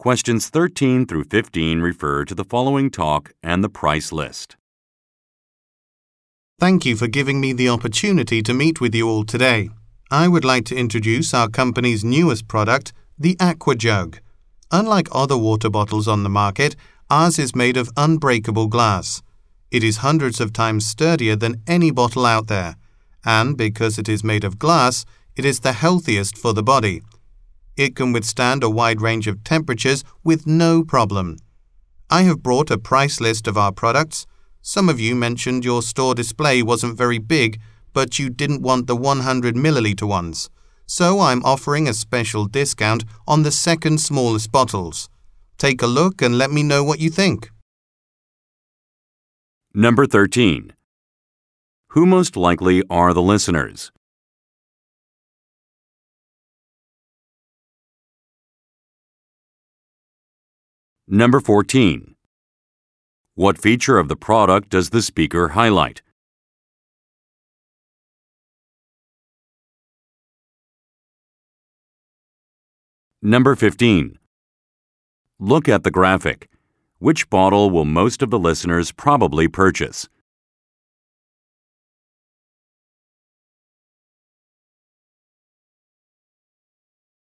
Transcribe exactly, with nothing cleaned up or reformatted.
Questions thirteen through fifteen refer to the following talk and the price list. Thank you for giving me the opportunity to meet with you all today. I would like to introduce our company's newest product, the AquaJug. Unlike other water bottles on the market, ours is made of unbreakable glass. It is hundreds of times sturdier than any bottle out there, and because it is made of glass, it is the healthiest for the body. It can withstand a wide range of temperatures with no problem. I have brought a price list of our products. Some of you mentioned your store display wasn't very big, but you didn't want the one hundred milliliter ones. So I'm offering a special discount on the second smallest bottles. Take a look and let me know what you think. Number thirteen. Who most likely are the listeners? Number fourteen. What feature of the product does the speaker highlight? Number fifteen. Look at the graphic. Which bottle will most of the listeners probably purchase?